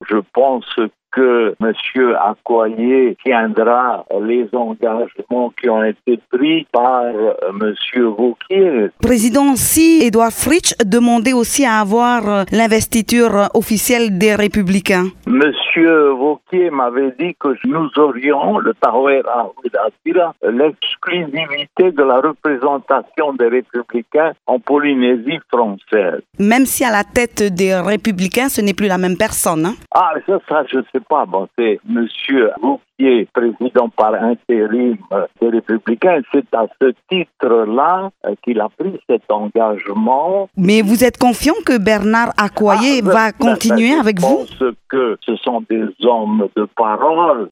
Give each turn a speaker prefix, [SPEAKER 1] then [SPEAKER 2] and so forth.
[SPEAKER 1] Je pense que M. Accoyer tiendra les engagements qui ont été pris par M. Wauquiez.
[SPEAKER 2] Président, si Édouard Fritch demandait aussi à avoir l'investiture officielle des Républicains.
[SPEAKER 1] M. Wauquiez m'avait dit que nous aurions, le Tahoer Ahoudatira, l'exclusivité de la représentation des Républicains en Polynésie française.
[SPEAKER 2] Même si à la tête des Républicains, ce n'est plus la même personne. Hein?
[SPEAKER 1] Ah, ça, je ne sais pas. Bon, c'est M. Wauquiez, président par intérim des Républicains. C'est à ce titre-là qu'il a pris cet engagement.
[SPEAKER 2] Mais vous êtes confiant que Bernard Accoyer va continuer avec vous?
[SPEAKER 1] Je pense que ce sont des hommes de parole